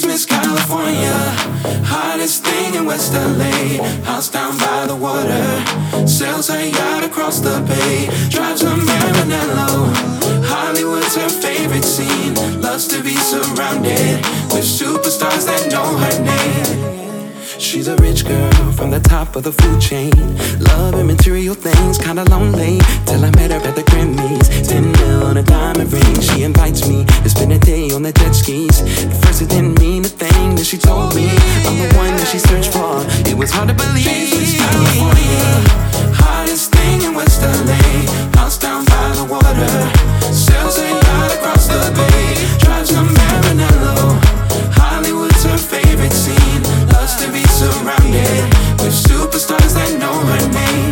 Miss California, hottest thing in West LA. House down by the water, sails her yacht across the bay. Drives a Maranello, Hollywood's her favorite scene. Loves to be surrounded with superstars that know her name. She's a rich girl from the top of the food chain. Love and material things, kinda lonely. Till I met her at the Grammys. 10 mil on a diamond ring. She invites me to spend a day on the jet skis. At first it didn't mean a thing that she told me I'm the one that she searched for. It was hard to believe. She's California, hottest thing in West LA. House down by the water, sails a yacht across the bay. Drives a Maranello, Hollywood's her favorite scene. Loves to be surrounded with superstars that know her name.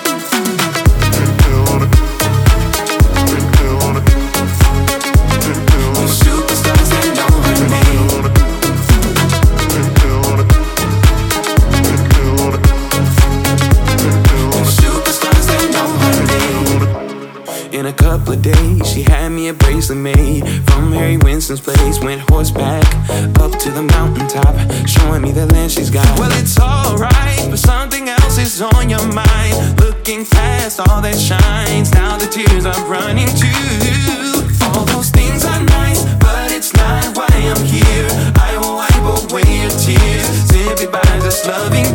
With superstars that know her name. With superstars that know her name. In a couple of days, she had me a bracelet made from Harry Winston's place. Went horseback up to the mountaintop, showing me the land she's got. Well, it's alright, but something else is on your mind. Looking past all that shines, now the tears are running too. All those things are nice, but it's not why I'm here. I will wipe away your tears simply by just loving